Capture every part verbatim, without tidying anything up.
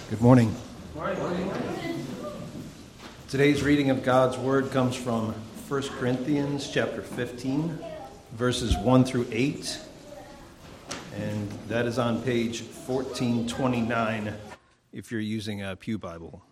Good morning. Today's reading of God's Word comes from First Corinthians chapter fifteen, verses one through eight, and that is on page fourteen twenty-nine if you're using a Pew Bible.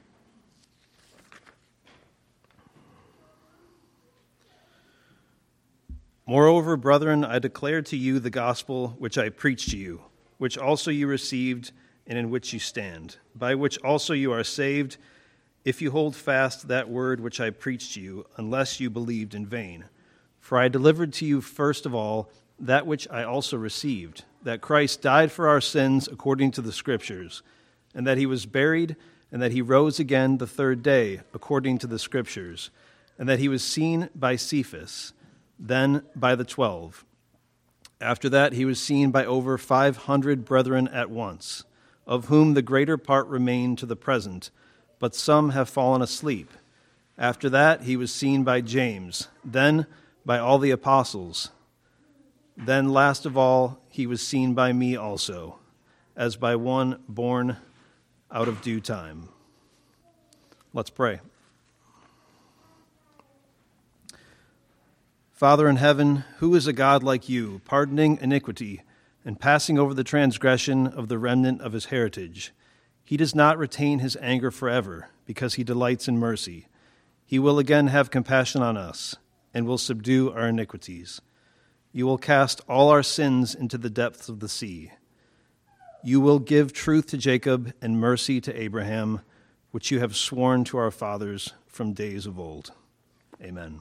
Moreover, brethren, I declare to you the gospel which I preached to you, which also you received, and in which you stand, by which also you are saved, if you hold fast that word which I preached to you, unless you believed in vain. For I delivered to you first of all that which I also received, that Christ died for our sins according to the Scriptures, and that he was buried, and that he rose again the third day according to the Scriptures, and that he was seen by Cephas, then by the twelve. After that he was seen by over five hundred brethren at once, of whom the greater part remain to the present, but some have fallen asleep. After that he was seen by James, then by all the apostles. Then last of all he was seen by me also, as by one born out of due time. Let's pray. Father in heaven, who is a God like you, pardoning iniquity and passing over the transgression of the remnant of his heritage? He does not retain his anger forever, because he delights in mercy. He will again have compassion on us, and will subdue our iniquities. You will cast all our sins into the depths of the sea. You will give truth to Jacob and mercy to Abraham, which you have sworn to our fathers from days of old. Amen.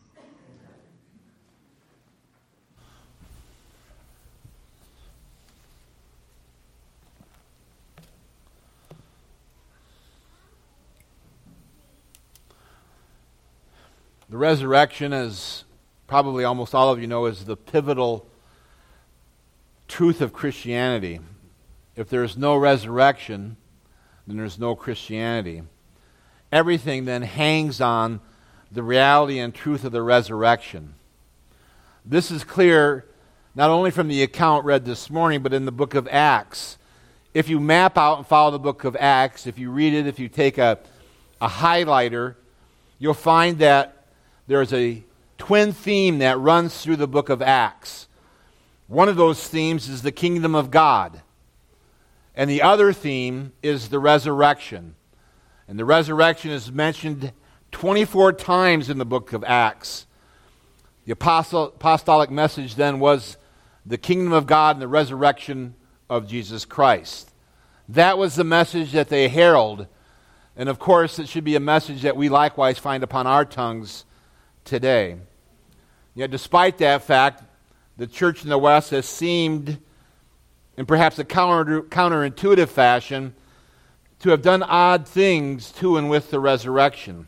The resurrection, as probably almost all of you know, is the pivotal truth of Christianity. If there's no resurrection, then there's no Christianity. Everything then hangs on the reality and truth of the resurrection. This is clear not only from the account read this morning, but in the book of Acts. If you map out and follow the book of Acts, if you read it, if you take a, a highlighter, you'll find that there's a twin theme that runs through the book of Acts. One of those themes is the kingdom of God. And the other theme is the resurrection. And the resurrection is mentioned twenty-four times in the book of Acts. The apostle, apostolic message then was the kingdom of God and the resurrection of Jesus Christ. That was the message that they herald. And of course, it should be a message that we likewise find upon our tongues today. Yet despite that fact, the church in the West has seemed, in perhaps a counter, counterintuitive fashion, to have done odd things to and with the resurrection.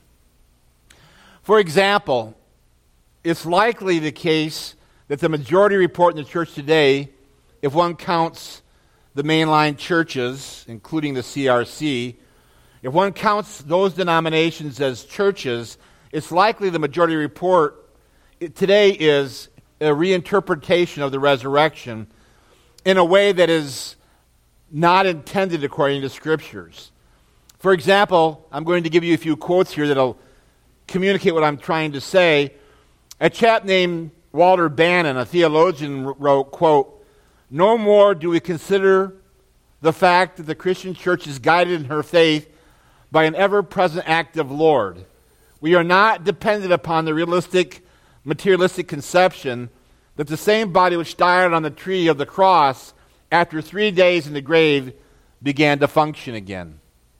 For example, it's likely the case that the majority report in the church today, if one counts the mainline churches, including the C R C, if one counts those denominations as churches, it's likely the majority report today is a reinterpretation of the resurrection in a way that is not intended according to Scriptures. For example, I'm going to give you a few quotes here that will communicate what I'm trying to say. A chap named Walter Bannon, a theologian, wrote, quote, "No more do we consider the fact that the Christian church is guided in her faith by an ever-present active Lord. We are not dependent upon the realistic, materialistic conception that the same body which died on the tree of the cross after three days in the grave began to function again."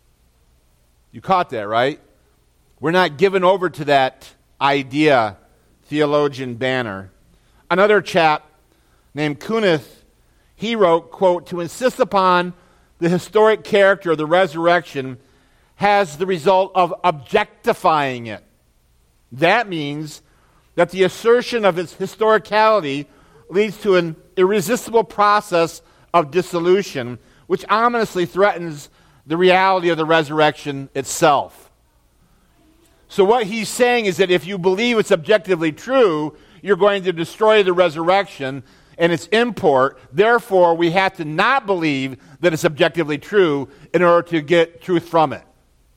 You caught that, right? We're not given over to that idea, theologian Banner. Another chap named Kunith, he wrote, quote, "To insist upon the historic character of the resurrection has the result of objectifying it. That means that the assertion of its historicality leads to an irresistible process of dissolution, which ominously threatens the reality of the resurrection itself." So what he's saying is that if you believe it's objectively true, you're going to destroy the resurrection. and its import. Therefore, we have to not believe that it's objectively true in order to get truth from it.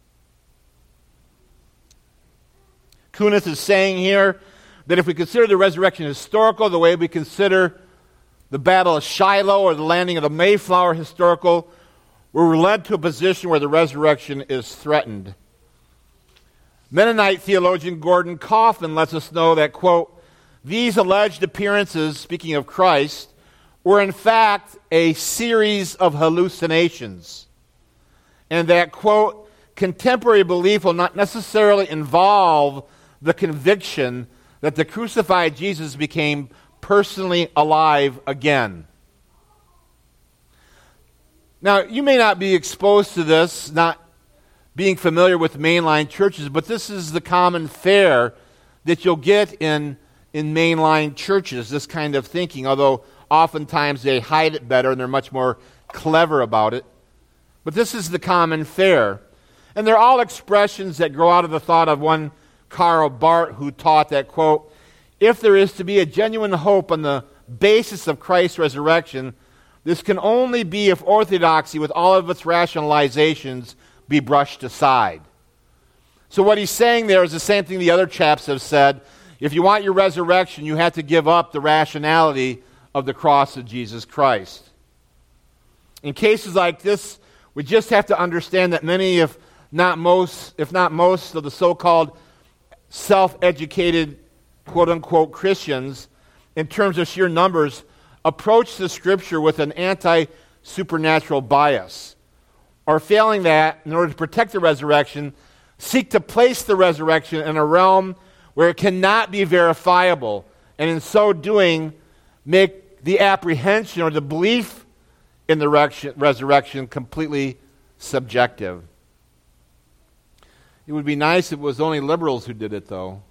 Kunis is saying here that if we consider the resurrection historical, the way we consider the Battle of Shiloh or the landing of the Mayflower historical, we're led to a position where the resurrection is threatened. Mennonite theologian Gordon Kaufman lets us know that, quote, these alleged appearances, speaking of Christ, were in fact a series of hallucinations. And that, quote, contemporary belief will not necessarily involve the conviction that the crucified Jesus became personally alive again. Now, you may not be exposed to this, not being familiar with mainline churches, but this is the common fare that you'll get in, in mainline churches, this kind of thinking, although oftentimes they hide it better and they're much more clever about it. But this is the common fare. And they're all expressions that grow out of the thought of one Karl Barth, who taught that, quote, if there is to be a genuine hope on the basis of Christ's resurrection, this can only be if orthodoxy, with all of its rationalizations, be brushed aside. So what he's saying there is the same thing the other chaps have said. If you want your resurrection, you have to give up the rationality of the cross of Jesus Christ. In cases like this, we just have to understand that many, if not most, if not most of the so-called self-educated, quote-unquote, Christians, in terms of sheer numbers, approach the Scripture with an anti-supernatural bias. Or failing that, in order to protect the resurrection, seek to place the resurrection in a realm where it cannot be verifiable, and in so doing, make the apprehension or the belief in the resurrection completely subjective. It would be nice if it was only liberals who did it, though.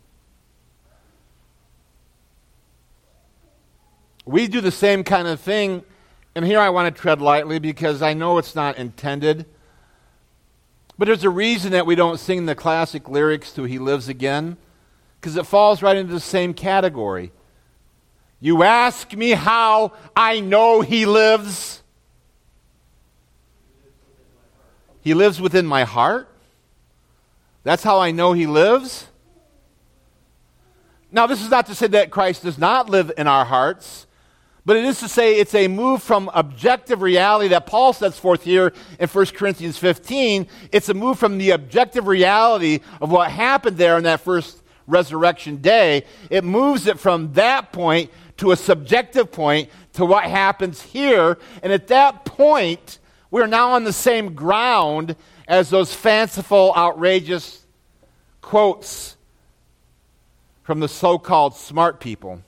We do the same kind of thing, and here I want to tread lightly because I know it's not intended. But there's a reason that we don't sing the classic lyrics to He Lives Again, because it falls right into the same category. You ask me how I know He lives. He lives within my heart. That's how I know He lives. Now, this is not to say that Christ does not live in our hearts, but it is to say it's a move from objective reality that Paul sets forth here in First Corinthians fifteen. It's a move from the objective reality of what happened there on that first resurrection day. It moves it from that point to a subjective point to what happens here. And at that point, we're now on the same ground as those fanciful, outrageous quotes from the so-called smart people.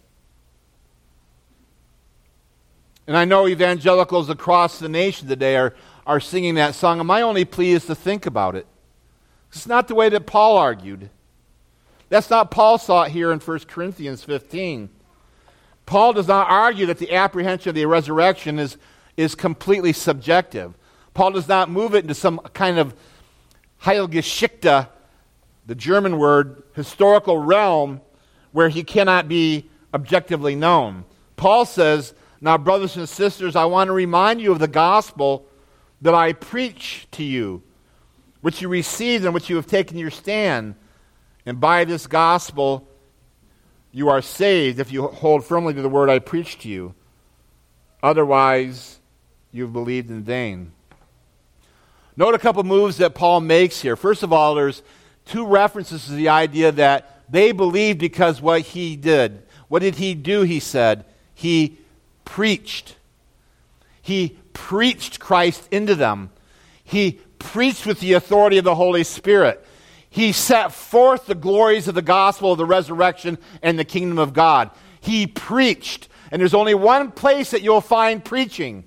And I know evangelicals across the nation today are, are singing that song, and my only plea is to think about it. It's not the way that Paul argued. That's not Paul saw it here in First Corinthians fifteen. Paul does not argue that the apprehension of the resurrection is, is completely subjective. Paul does not move it into some kind of Heilgeschichte, the German word, historical realm where he cannot be objectively known. Paul says, now, brothers and sisters, I want to remind you of the gospel that I preach to you, which you received and which you have taken your stand. And by this gospel you are saved if you hold firmly to the word I preached to you. Otherwise, you've believed in vain. Note a couple moves that Paul makes here. First of all, there's two references to the idea that they believed because what he did. What did he do, he said? He preached. He preached Christ into them. He preached with the authority of the Holy Spirit. He set forth the glories of the gospel of the resurrection and the kingdom of God. He preached. And there's only one place that you'll find preaching.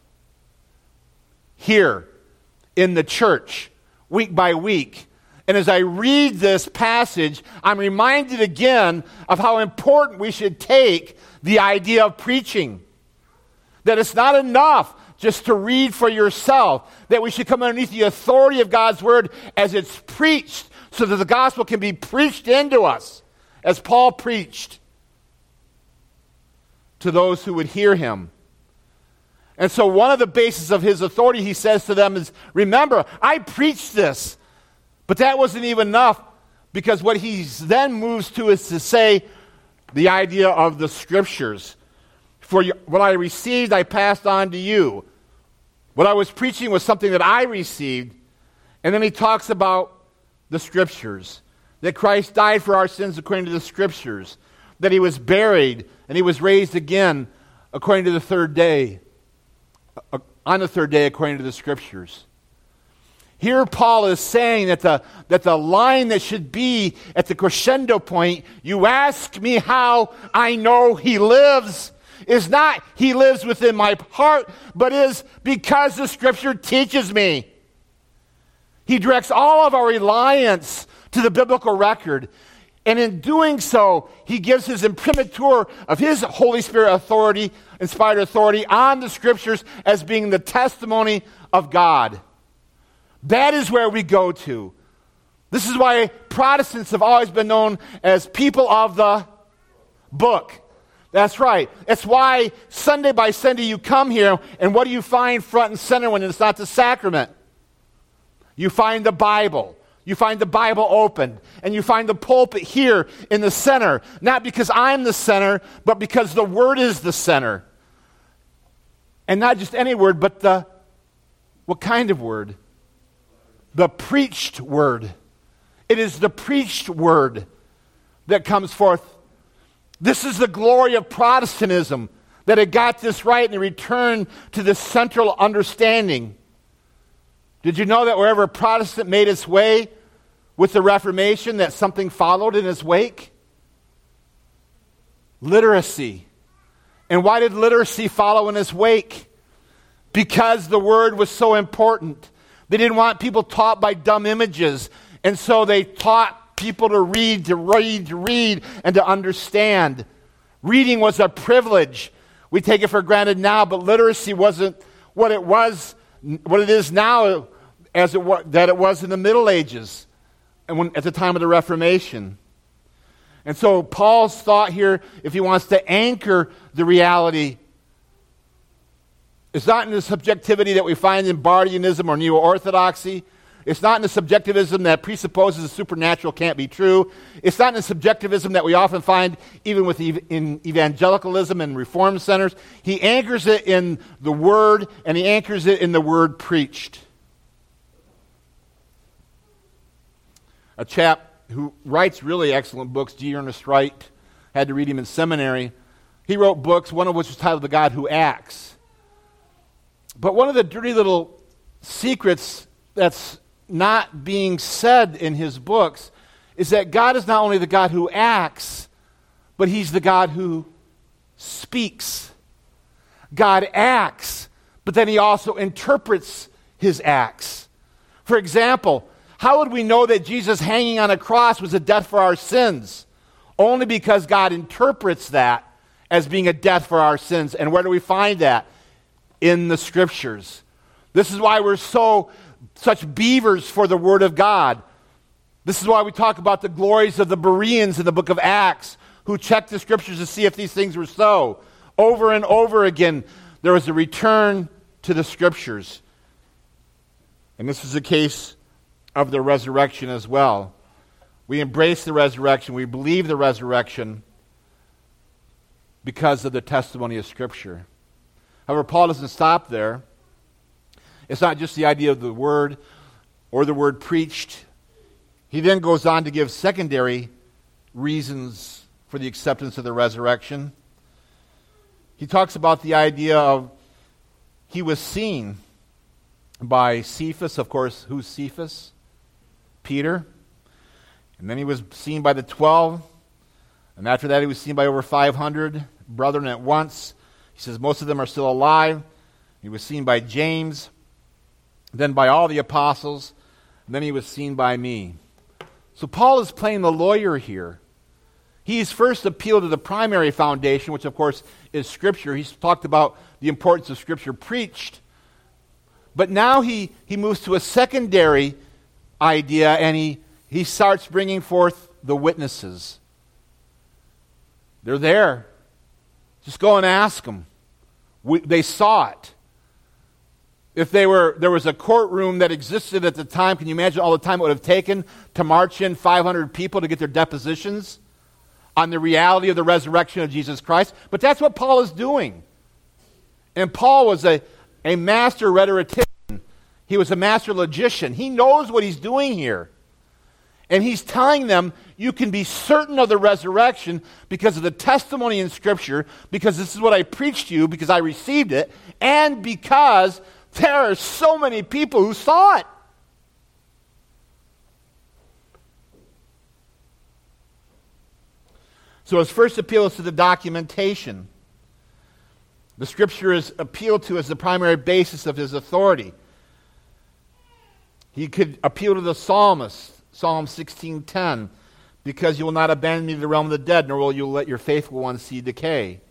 Here, in the church, week by week. And as I read this passage, I'm reminded again of how important we should take the idea of preaching. That it's not enough just to read for yourself. That we should come underneath the authority of God's word as it's preached, so that the gospel can be preached into us, as Paul preached. to those who would hear him. And so one of the bases of his authority, he says to them, is, remember, I preached this. But that wasn't even enough, because what he then moves to is to say the idea of the Scriptures. For what I received, I passed on to you. What I was preaching was something that I received. And then he talks about the Scriptures. That Christ died for our sins according to the Scriptures. That he was buried and he was raised again according to the third day. On the third day according to the Scriptures. Here Paul is saying that the, that the line that should be at the crescendo point, you ask me how I know he lives, is not he lives within my heart, but is because the Scripture teaches me. He directs all of our reliance to the biblical record. And in doing so, he gives his imprimatur of his Holy Spirit authority, inspired authority on the Scriptures as being the testimony of God. That is where we go to. This is why Protestants have always been known as people of the book. That's right. That's why Sunday by Sunday you come here, and what do you find front and center when it's not the sacrament? You find the Bible. You find the Bible opened, and you find the pulpit here in the center, not because I'm the center, but because the Word is the center. And not just any word, but the, what kind of word? The preached word. It is the preached word that comes forth. This is the glory of Protestantism, that it got this right and it returned to this central understanding. Did you know that wherever a Protestant made its way with the Reformation, that something followed in its wake? Literacy. And why did literacy follow in its wake? Because the word was so important. They didn't want people taught by dumb images, and so they taught people to read, to read, to read, and to understand. Reading was a privilege. We take it for granted now, but literacy wasn't what it was, what it is now, as it was, that it was in the Middle Ages, and when, at the time of the Reformation. And so Paul's thought here, if he wants to anchor the reality, it's not in the subjectivity that we find in Bardianism or Neo-Orthodoxy. It's not in the subjectivism that presupposes the supernatural can't be true. It's not in the subjectivism that we often find even with ev- in evangelicalism and reform centers. He anchors it in the Word, and he anchors it in the Word preached. A chap who writes really excellent books, G. Ernest Wright, had to read him in seminary. He wrote books, one of which was titled The God Who Acts. But one of the dirty little secrets that's not being said in his books is that God is not only the God who acts, but he's the God who speaks. God acts, but then he also interprets his acts. For example, how would we know that Jesus hanging on a cross was a death for our sins? Only because God interprets that as being a death for our sins. And where do we find that? In the Scriptures. This is why we're so such beavers for the Word of God. This is why we talk about the glories of the Bereans in the book of Acts, who checked the Scriptures to see if these things were so. Over and over again, there was a return to the Scriptures. And this is the case of the resurrection as well. We embrace the resurrection. We believe the resurrection because of the testimony of Scripture. However, Paul doesn't stop there. It's not just the idea of the word or the word preached. He then goes on to give secondary reasons for the acceptance of the resurrection. He talks about the idea of he was seen by Cephas. Of course, who's Cephas? Peter. And then he was seen by the twelve. And after that, he was seen by over five hundred brethren at once. He says most of them are still alive. He was seen by James, then by all the apostles, and then he was seen by me. So Paul is playing the lawyer here. He's first appealed to the primary foundation, which of course is Scripture. He's talked about the importance of Scripture preached. But now he, he moves to a secondary idea, and he, he starts bringing forth the witnesses. They're there. Just go and ask them. We, they saw it. If they were, there was a courtroom that existed at the time, can you imagine all the time it would have taken to march in five hundred people to get their depositions on the reality of the resurrection of Jesus Christ? But that's what Paul is doing. And Paul was a, a master rhetorician. He was a master logician. He knows what he's doing here. And he's telling them, you can be certain of the resurrection because of the testimony in Scripture, because this is what I preached to you, because I received it, and because there are so many people who saw it. So his first appeal is to the documentation. The Scripture is appealed to as the primary basis of his authority. He could appeal to the psalmist, Psalm sixteen ten, because you will not abandon me to the realm of the dead, nor will you let your faithful one see decay.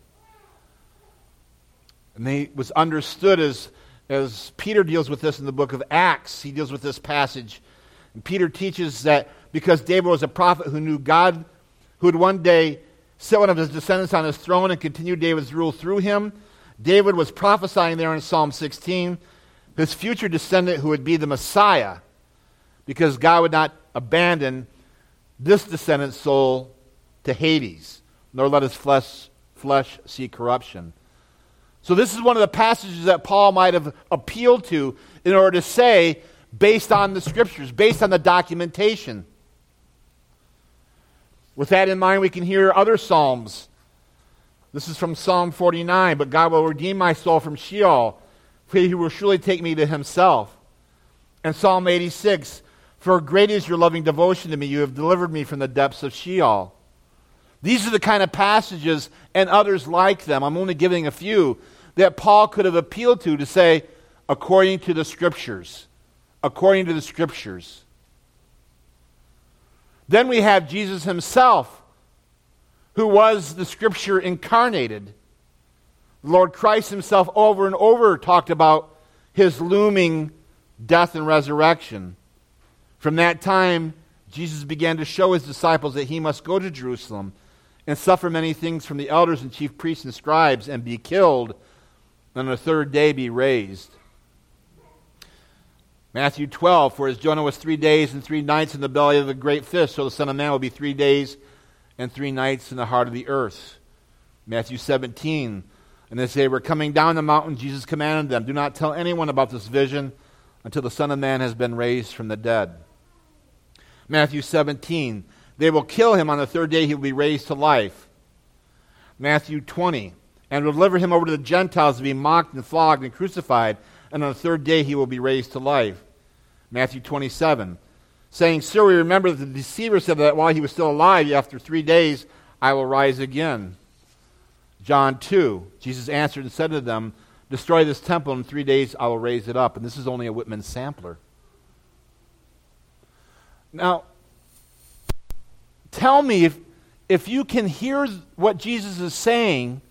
And they was understood as, as Peter deals with this in the book of Acts. He deals with this passage. And Peter teaches that because David was a prophet who knew God, who would one day set one of his descendants on his throne and continue David's rule through him, David was prophesying there in Psalm sixteen, his future descendant who would be the Messiah, because God would not abandon this descendant's soul to Hades, nor let his flesh, flesh see corruption. So this is one of the passages that Paul might have appealed to in order to say, based on the Scriptures, based on the documentation. With that in mind, we can hear other Psalms. This is from Psalm forty-nine, but God will redeem my soul from Sheol, for he will surely take me to himself. And Psalm eighty-six, for great is your loving devotion to me. You have delivered me from the depths of Sheol. These are the kind of passages, and others like them, I'm only giving a few, that Paul could have appealed to to say, according to the Scriptures. According to the Scriptures. Then we have Jesus himself, who was the Scripture incarnated. The Lord Christ himself over and over talked about his looming death and resurrection. From that time, Jesus began to show his disciples that he must go to Jerusalem and suffer many things from the elders and chief priests and scribes and be killed, and on the third day be raised. Matthew twelve, for as Jonah was three days and three nights in the belly of the great fish, so the Son of Man will be three days and three nights in the heart of the earth. Matthew seventeen, and as they were coming down the mountain, Jesus commanded them, do not tell anyone about this vision until the Son of Man has been raised from the dead. Matthew seventeen, they will kill him, on the third day he will be raised to life. Matthew twenty, and will deliver him over to the Gentiles to be mocked and flogged and crucified, and on the third day he will be raised to life. Matthew twenty-seven, saying, sir, we remember that the deceiver said that while he was still alive, after three days I will rise again. John two, Jesus answered and said to them, destroy this temple, and in three days I will raise it up. And this is only a Whitman sampler. Now, tell me if, if you can hear what Jesus is saying,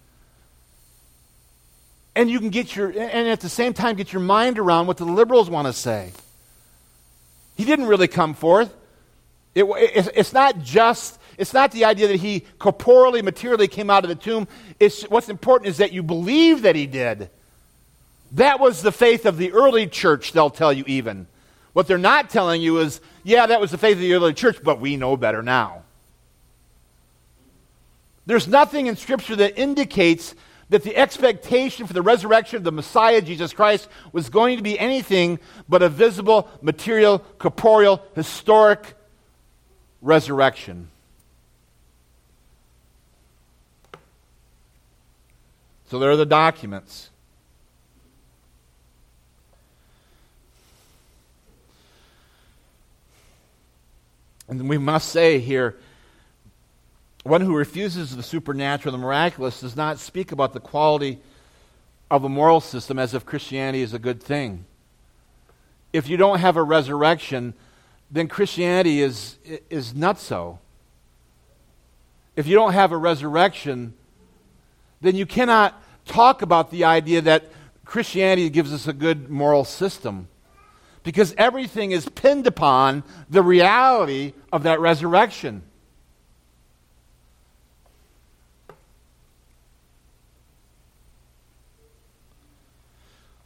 and you can get your, and at the same time get your mind around what the liberals want to say. He didn't really come forth. It, it, it's not just, it's not the idea that he corporeally, materially came out of the tomb. It's, what's important is that you believe that he did. That was the faith of the early church, they'll tell you even. What they're not telling you is, yeah, that was the faith of the early church, but we know better now. There's nothing in Scripture that indicates that the expectation for the resurrection of the Messiah, Jesus Christ, was going to be anything but a visible, material, corporeal, historic resurrection. So there are the documents. And we must say here, one who refuses the supernatural, the miraculous, does not speak about the quality of a moral system as if Christianity is a good thing. If you don't have a resurrection, then Christianity is, is nutso. If you don't have a resurrection, then you cannot talk about the idea that Christianity gives us a good moral system. Because everything is pinned upon the reality of that resurrection.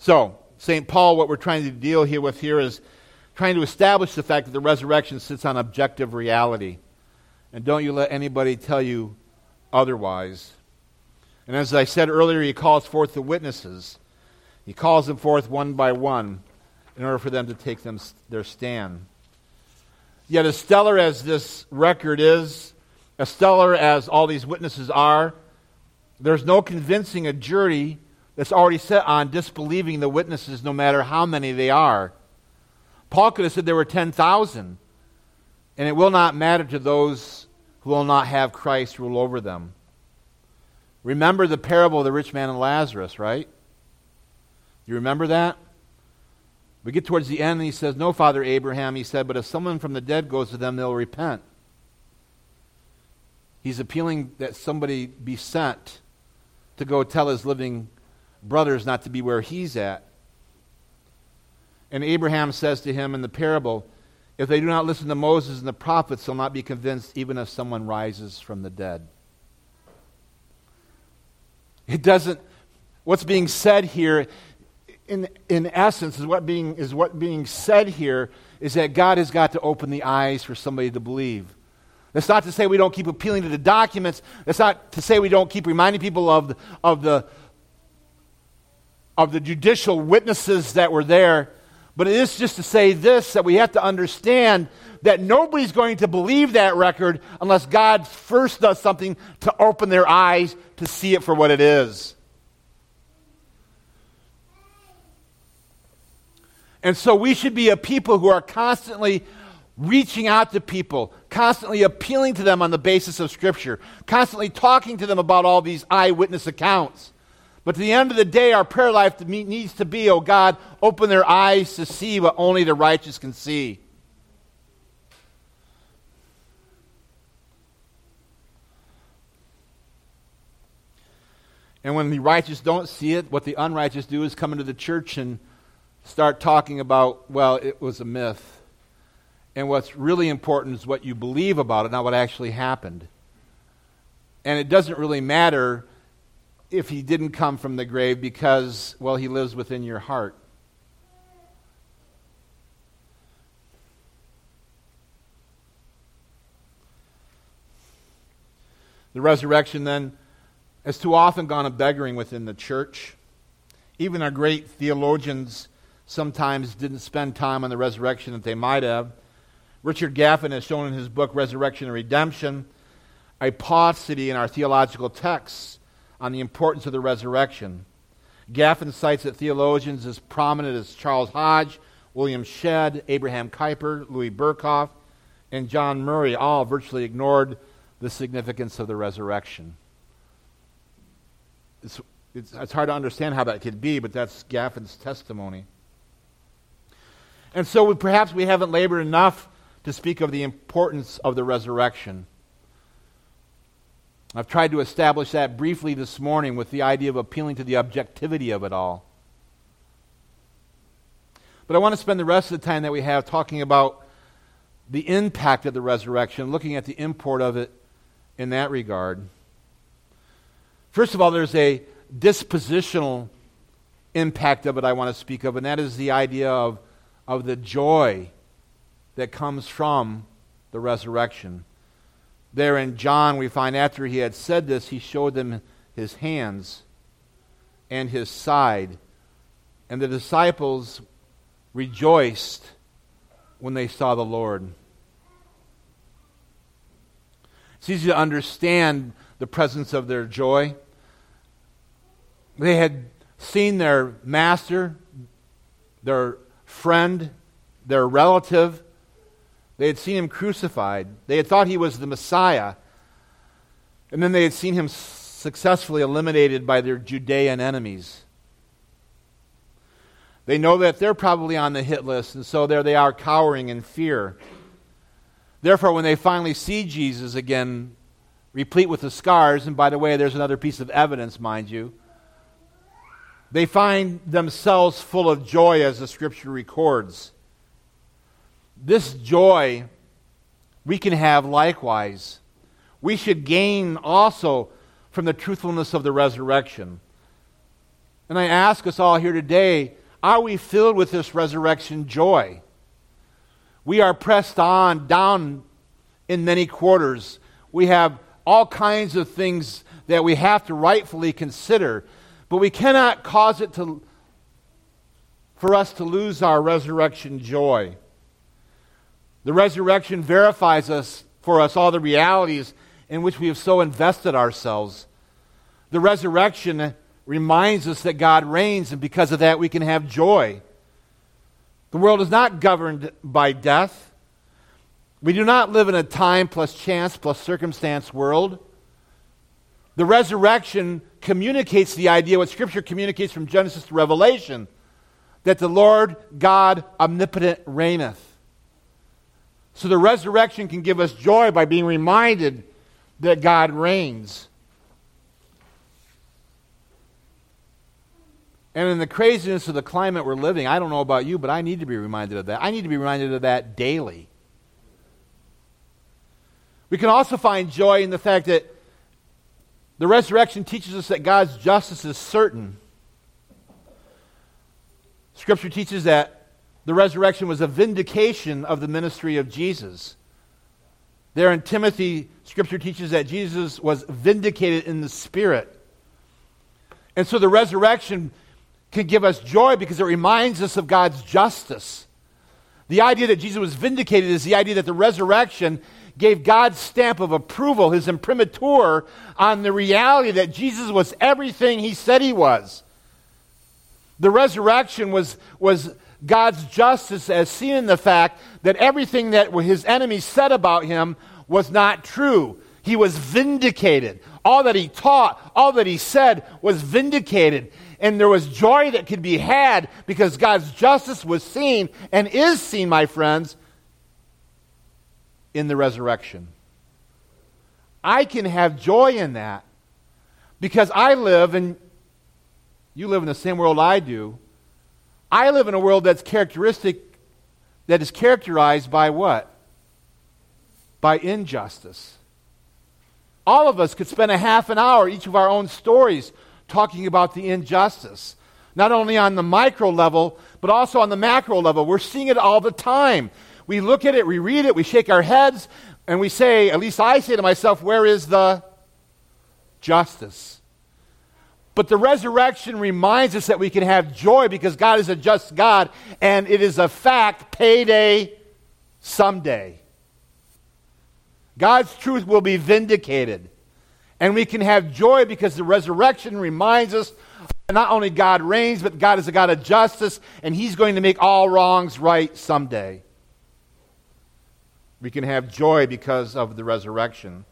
So, Saint Paul, what we're trying to deal here with here is trying to establish the fact that the resurrection sits on objective reality. And don't you let anybody tell you otherwise. And as I said earlier, he calls forth the witnesses. He calls them forth one by one in order for them to take them their stand. Yet as stellar as this record is, as stellar as all these witnesses are, there's no convincing a jury that's already set on disbelieving the witnesses no matter how many they are. Paul could have said there were ten thousand, and it will not matter to those who will not have Christ rule over them. Remember the parable of the rich man and Lazarus, right? You remember that? We get towards the end and he says, "No, Father Abraham," he said, "but if someone from the dead goes to them, they'll repent." He's appealing that somebody be sent to go tell his living brothers not to be where he's at. And Abraham says to him in the parable, "If they do not listen to Moses and the prophets, they'll not be convinced even if someone rises from the dead." It doesn't, what's being said here, in in essence, is what being is what being said here is that God has got to open the eyes for somebody to believe. That's not to say we don't keep appealing to the documents. That's not to say we don't keep reminding people of the, of the of the judicial witnesses that were there. But it is just to say this, that we have to understand that nobody's going to believe that record unless God first does something to open their eyes to see it for what it is. And so we should be a people who are constantly reaching out to people, constantly appealing to them on the basis of Scripture, constantly talking to them about all these eyewitness accounts. But at the end of the day, our prayer life needs to be, "Oh God, open their eyes to see what only the righteous can see." And when the righteous don't see it, what the unrighteous do is come into the church and start talking about, well, it was a myth. And what's really important is what you believe about it, not what actually happened. And it doesn't really matter if he didn't come from the grave because, well, he lives within your heart. The resurrection, then, has too often gone a begging within the church. Even our great theologians sometimes didn't spend time on the resurrection that they might have. Richard Gaffin has shown in his book, Resurrection and Redemption, a paucity in our theological texts on the importance of the resurrection. Gaffin cites that theologians as prominent as Charles Hodge, William Shedd, Abraham Kuyper, Louis Berkhoff, and John Murray all virtually ignored the significance of the resurrection. It's, it's, it's hard to understand how that could be, but that's Gaffin's testimony. And so we, perhaps we haven't labored enough to speak of the importance of the resurrection. I've tried to establish that briefly this morning with the idea of appealing to the objectivity of it all. But I want to spend the rest of the time that we have talking about the impact of the resurrection, looking at the import of it in that regard. First of all, there's a dispositional impact of it I want to speak of, and that is the idea of, of the joy that comes from the resurrection. There in John, we find after he had said this, he showed them his hands and his side. And the disciples rejoiced when they saw the Lord. It's easy to understand the presence of their joy. They had seen their master, their friend, their relative. They had seen him crucified. They had thought he was the Messiah. And then they had seen him successfully eliminated by their Judean enemies. They know that they're probably on the hit list, and so there they are cowering in fear. Therefore, when they finally see Jesus again, replete with the scars, and by the way, there's another piece of evidence, mind you, they find themselves full of joy as the Scripture records. This joy we can have likewise. We should gain also from the truthfulness of the resurrection. And I ask us all here today, are we filled with this resurrection joy? We are pressed on, down in many quarters. We have all kinds of things that we have to rightfully consider, but we cannot cause it to, for us to lose our resurrection joy. The resurrection verifies us for us all the realities in which we have so invested ourselves. The resurrection reminds us that God reigns, and because of that we can have joy. The world is not governed by death. We do not live in a time plus chance plus circumstance world. The resurrection communicates the idea, what Scripture communicates from Genesis to Revelation, that the Lord God omnipotent reigneth. So the resurrection can give us joy by being reminded that God reigns. And in the craziness of the climate we're living, I don't know about you, but I need to be reminded of that. I need to be reminded of that daily. We can also find joy in the fact that the resurrection teaches us that God's justice is certain. Scripture teaches that the resurrection was a vindication of the ministry of Jesus. There in Timothy, Scripture teaches that Jesus was vindicated in the Spirit. And so the resurrection can give us joy because it reminds us of God's justice. The idea that Jesus was vindicated is the idea that the resurrection gave God's stamp of approval, his imprimatur, on the reality that Jesus was everything he said he was. The resurrection was, was God's justice as seen in the fact that everything that his enemies said about him was not true. He was vindicated. All that he taught, all that he said was vindicated. And there was joy that could be had because God's justice was seen and is seen, my friends, in the resurrection. I can have joy in that because I live, and you live in the same world I do. I live in a world that's characteristic, that is characterized by what? By injustice. All of us could spend a half an hour, each of our own stories, talking about the injustice. Not only on the micro level, but also on the macro level. We're seeing it all the time. We look at it, we read it, we shake our heads, and we say, at least I say to myself, where is the justice? But the resurrection reminds us that we can have joy because God is a just God, and it is a fact, payday someday. God's truth will be vindicated. And we can have joy because the resurrection reminds us that not only God reigns, but God is a God of justice, and he's going to make all wrongs right someday. We can have joy because of the resurrection.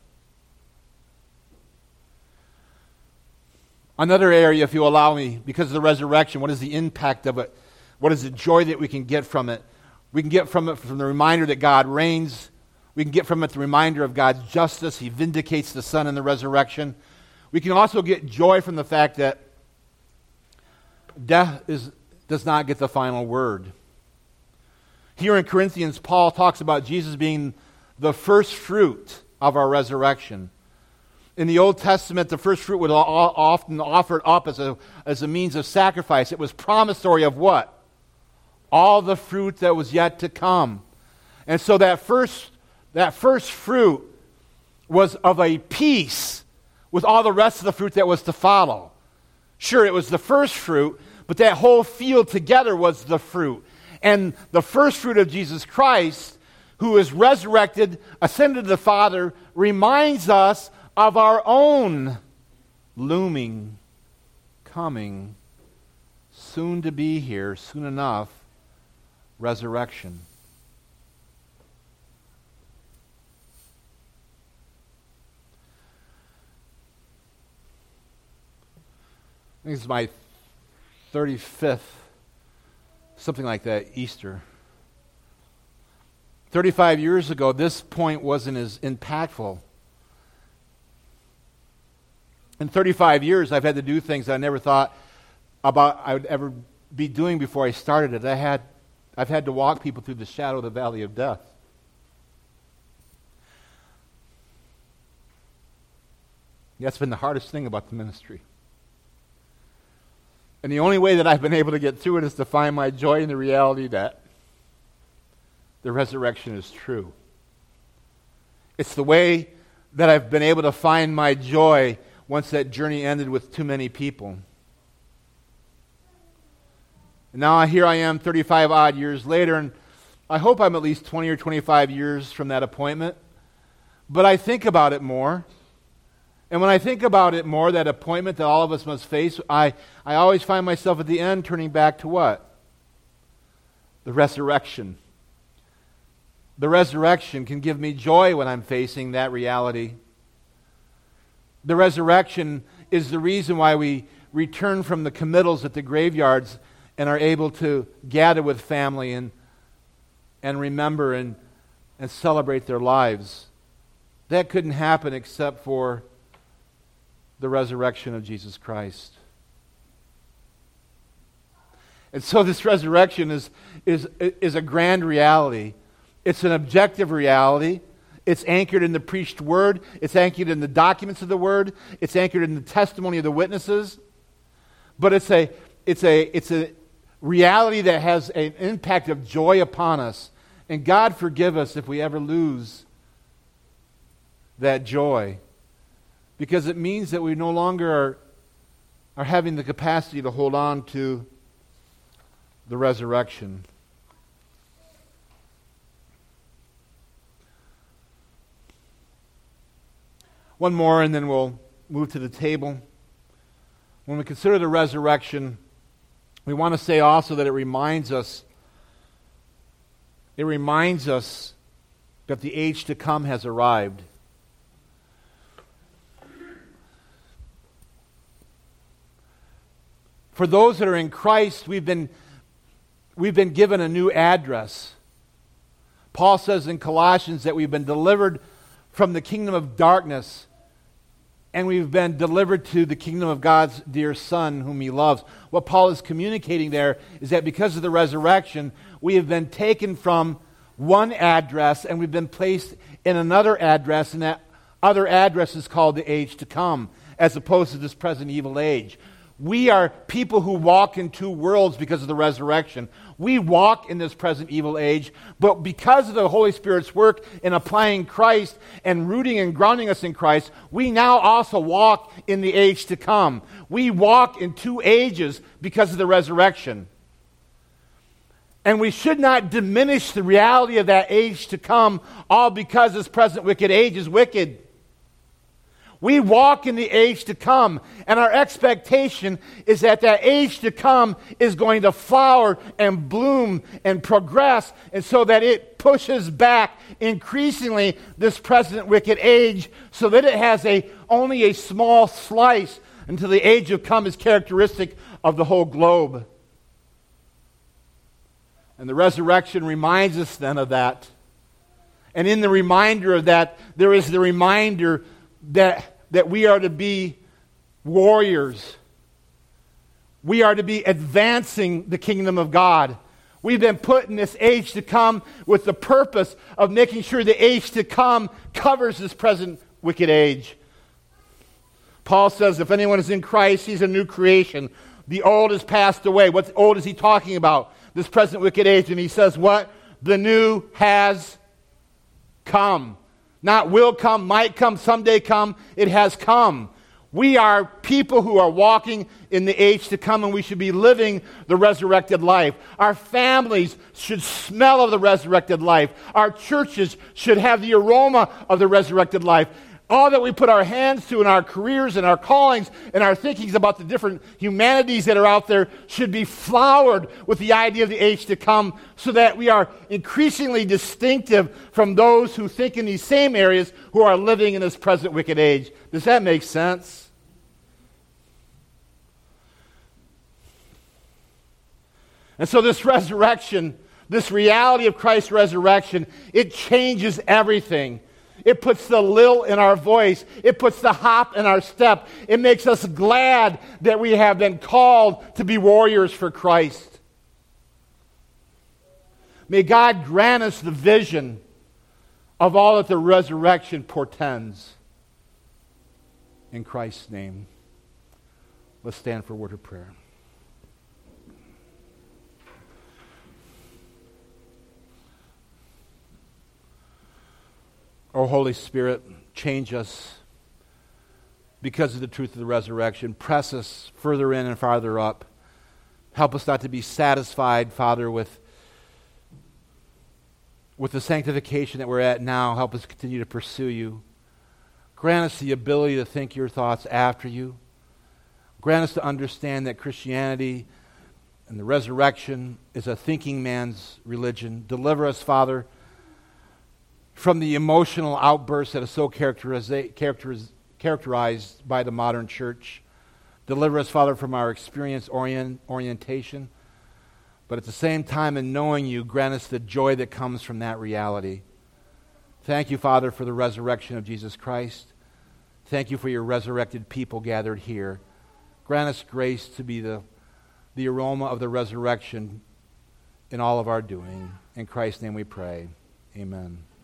Another area, if you allow me, because of the resurrection, what is the impact of it? What is the joy that we can get from it? We can get from it from the reminder that God reigns. We can get from it the reminder of God's justice. He vindicates the Son in the resurrection. We can also get joy from the fact that death is, does not get the final word. Here in Corinthians, Paul talks about Jesus being the first fruit of our resurrection. In the Old Testament, the first fruit was often offered up as a, as a means of sacrifice. It was promissory of what? All the fruit that was yet to come. And so that first, that first fruit was of a piece with all the rest of the fruit that was to follow. Sure, it was the first fruit, but that whole field together was the fruit. And the first fruit of Jesus Christ, who is resurrected, ascended to the Father, reminds us of our own looming, coming, soon to be here, soon enough, resurrection. I think this is my thirty-fifth, something like that, Easter. thirty-five years ago, this point wasn't as impactful. In thirty-five years, I've had to do things I never thought about I would ever be doing before I started it. I had, I've had to walk people through the shadow of the valley of death. That's been the hardest thing about the ministry. And the only way that I've been able to get through it is to find my joy in the reality that the resurrection is true. It's the way that I've been able to find my joy once that journey ended with too many people. And now here I am thirty-five odd years later, and I hope I'm at least twenty or twenty-five years from that appointment. But I think about it more. And when I think about it more, that appointment that all of us must face, I, I always find myself at the end turning back to what? The resurrection. The resurrection can give me joy when I'm facing that reality. The resurrection is the reason why we return from the committals at the graveyards and are able to gather with family and, and remember and, and celebrate their lives. That couldn't happen except for the resurrection of Jesus Christ. And so this resurrection is, is, is a grand reality. It's an objective reality. It's anchored in the preached word. It's anchored in the documents of the word. It's anchored in the testimony of the witnesses. But it's a, it's a, it's a reality that has an impact of joy upon us. And God forgive us if we ever lose that joy. Because it means that we no longer are, are having the capacity to hold on to the resurrection. One more and then we'll move to the table. When we consider the resurrection, we want to say also that it reminds us, it reminds us that the age to come has arrived. For those that are in Christ, we've been, we've been given a new address. Paul says in Colossians that we've been delivered from the kingdom of darkness and we've been delivered to the kingdom of God's dear Son whom He loves. What Paul is communicating there is that because of the resurrection, we have been taken from one address and we've been placed in another address, and that other address is called the age to come, as opposed to this present evil age. We are people who walk in two worlds because of the resurrection. We walk in this present evil age, but because of the Holy Spirit's work in applying Christ and rooting and grounding us in Christ, we now also walk in the age to come. We walk in two ages because of the resurrection. And we should not diminish the reality of that age to come, all because this present wicked age is wicked. We walk in the age to come, and our expectation is that that age to come is going to flower and bloom and progress, and so that it pushes back increasingly this present wicked age so that it has a only a small slice until the age of come is characteristic of the whole globe. And the resurrection reminds us then of that. And in the reminder of that, there is the reminder that, that we are to be warriors. We are to be advancing the kingdom of God. We've been put in this age to come with the purpose of making sure the age to come covers this present wicked age. Paul says if anyone is in Christ, he's a new creation. The old has passed away. What old is he talking about? This present wicked age. And he says what? The new has come. Not will come, might come, someday come. It has come. We are people who are walking in the age to come, and we should be living the resurrected life. Our families should smell of the resurrected life. Our churches should have the aroma of the resurrected life. All that we put our hands to in our careers and our callings and our thinkings about the different humanities that are out there should be flowered with the idea of the age to come, so that we are increasingly distinctive from those who think in these same areas who are living in this present wicked age. Does that make sense? And so this resurrection, this reality of Christ's resurrection, it changes everything. It puts the lilt in our voice. It puts the hop in our step. It makes us glad that we have been called to be warriors for Christ. May God grant us the vision of all that the resurrection portends. In Christ's name, let's stand for a word of prayer. O Holy Spirit, change us because of the truth of the resurrection. Press us further in and farther up. Help us not to be satisfied, Father, with, with the sanctification that we're at now. Help us continue to pursue you. Grant us the ability to think your thoughts after you. Grant us to understand that Christianity and the resurrection is a thinking man's religion. Deliver us, Father, from the emotional outbursts that are so characteriza- characteriz- characterized by the modern church. Deliver us, Father, from our experience orient- orientation. But at the same time, in knowing you, grant us the joy that comes from that reality. Thank you, Father, for the resurrection of Jesus Christ. Thank you for your resurrected people gathered here. Grant us grace to be the, the aroma of the resurrection in all of our doing. In Christ's name we pray. Amen.